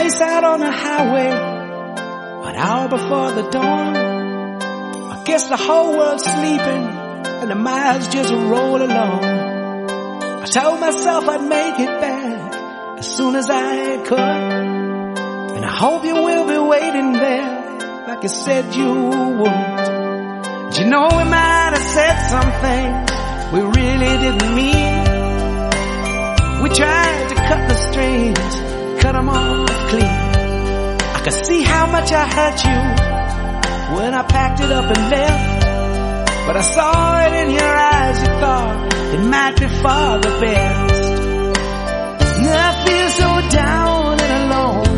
place out on the highway, 1 hour before the dawn. I guess the whole world's sleeping and the miles just roll along. I told myself I'd make it back as soon as I could, and I hope you will be waiting there like you said you would. But you know, we might have said something we really didn't mean. We tried to cut the strings, cut them off clean. I could see how much I hurt you when I packed it up and left, but I saw it in your eyes, you thought it might be for the best. And I feel so down and alone,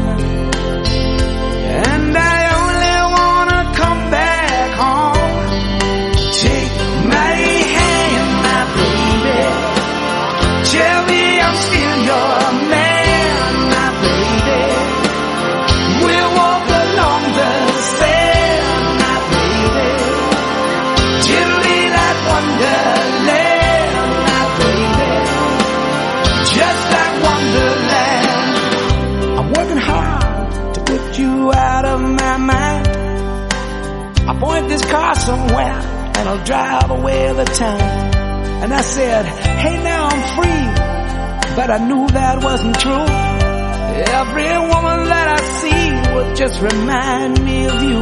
and I only wanna come back home. Take my hand, my baby, tell me I'm still your man, my baby. We'll walk along the sand, my baby, gently like Wonderland, my baby, just like Wonderland. I'm working hard to put you out of my mind. I'll point this car somewhere and I'll drive away the time. And I said, hey, now I'm free, but I knew that wasn't true. Every woman that I see would just remind me of you.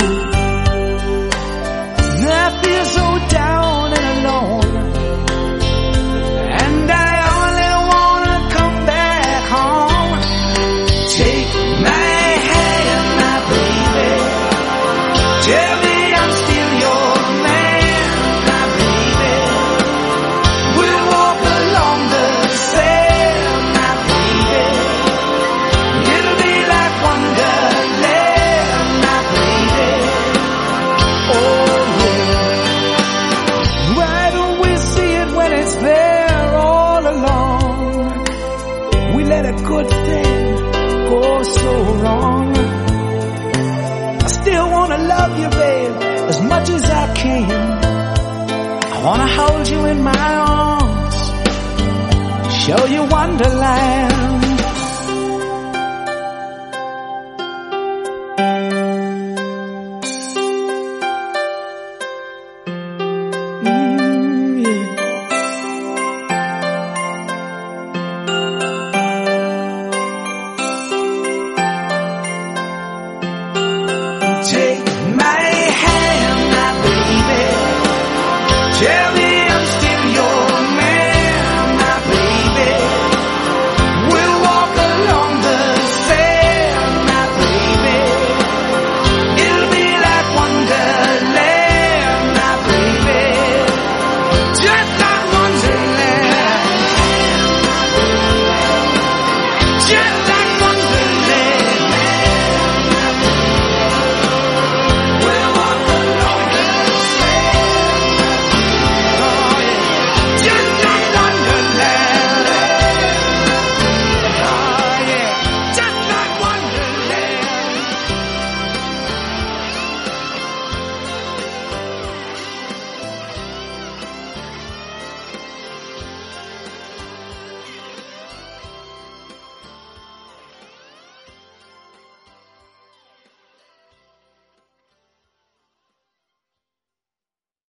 And I feel so down and alone, and I only wanna come back home. Take my hand, my baby, tell me I'm still your man, my baby. We'll walk along the sand, my baby, it'll be like Wonderland, my baby. Oh yeah. Why don't we see it when it's there all along? We let a good thing go so wrong. I still wanna love you, babe, as much as I can. I wanna hold you in my arms, show you Wonderland.